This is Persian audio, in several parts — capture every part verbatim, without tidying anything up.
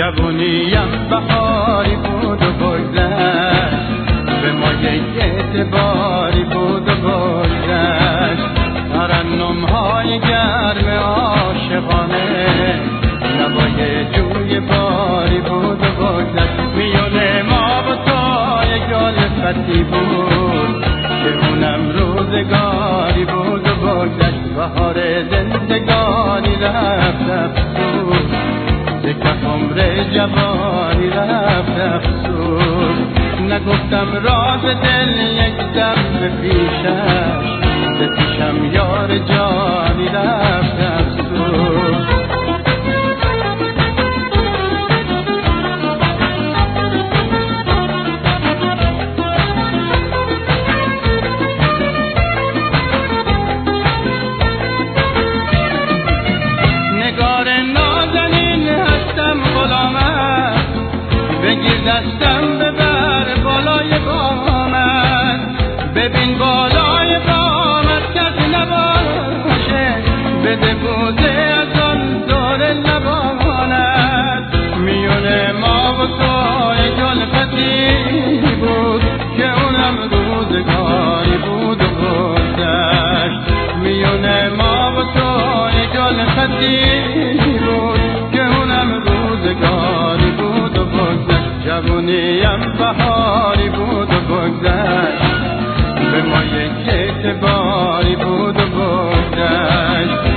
جوونیم بهاری بود و بگذشت، به ما یک اعتباری بود و بگذشت. ترنم‌های گرم عاشقانه، نوای جوی باری بود و بگذشت. میون ما و تو یک الفتی بود که اونم روزگاری بود و بگذشت. بهار زندگانی رفت افسوس، یک عمر جوانی رفت افسوس. نگفتم راز دل یک دم به پیشش، به پیشم یار جانی رفت افسوس. بگیر دستم ببر بالای بامت، ببین بالای بامت کسی نباشه، بده بوزه از آن دور لبانت. میون ما و تو یک الفتی بود که اونم روزگاری بود و گذشت. میون ما و تو یک الفتی بود که اونم روزگاری بود و بگذشت. جوونیم بهاری بود و بگذشت، به ما یک اعتباری بود و بگذشت.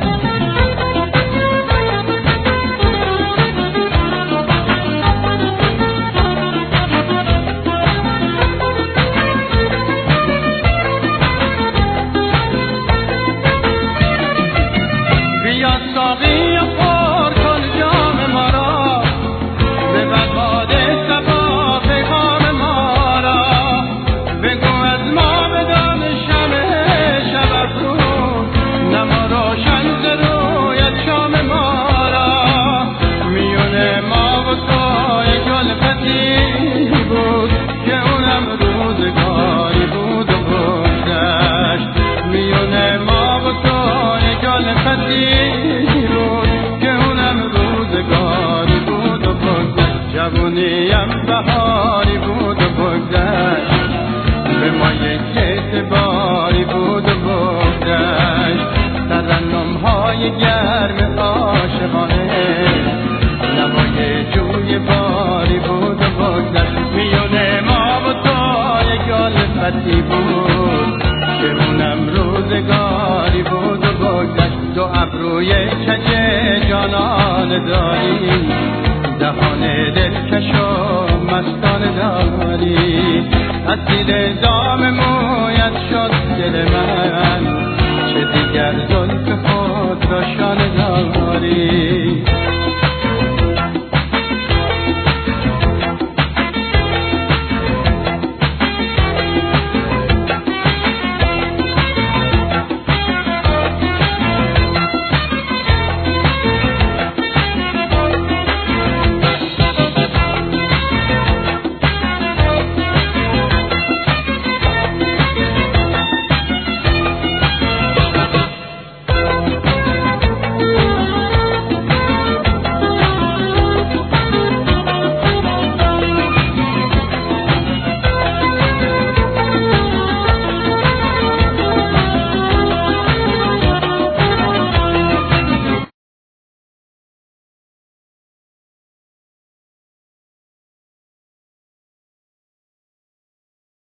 بیا ساقی پر کن جام ما را، ببر باده صبا پیغام ما را. بگو از ما بدان شمع شب افروز، نما روشن ز رویت شام ما را. میون ما و تو یک الفتی بود که اونم روزگاری بود و بگذشت. میون ما و تو یک الفتی بود که اونم روزگاری بود و بگذشت. جوونیم بهاری بود و بگذشت، به ما یک اعتباری بود و بگذشت. ترنم‌های گرم عاشقانه، نوای جوی باری بود و بگذشت. میون ما و تو یک الفتی بود که اونم روزگاری بود و بگذشت. دو ابروی کج جانان داری، دهان دلکش و مستانه داری. اسیر دام مویت شد دل من، چه دیگر زلف خود را شانه داری.